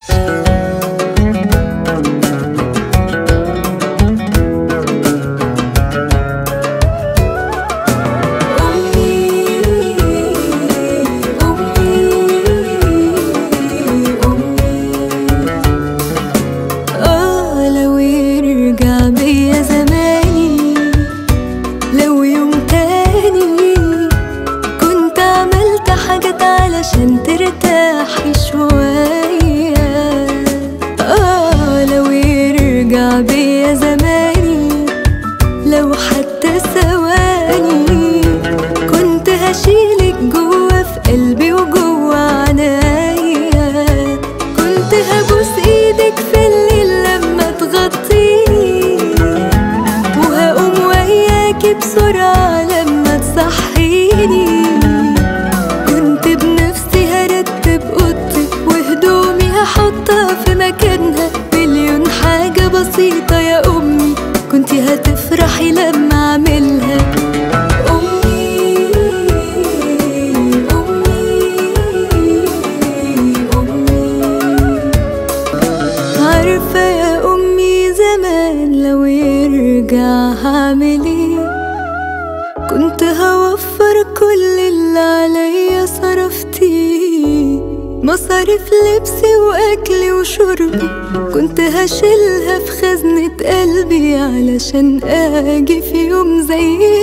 عشان ترتاحي شوية. لو يرجع بيا زماني، لو حتى ثواني، كنت هشيلك جوا في قلبي وجوا عنايا. كنت هبوس ايدك في الليل لما تغطيني، وهقوم وياكي بسرعة لما تصحيني. حطها في مكانها، مليون حاجة بسيطة يا أمي كنتي هتفرحي لما أعملها. أمي أمي أمي، عارفة يا أمي زمان لو يرجع هعمل ايه؟ كنت هوفر كل اللي عليا صرفتيه، مصاريف لبسي وأكلي وشربي كنت هشيلها في خزنة قلبي، علشان أجي في يوم زي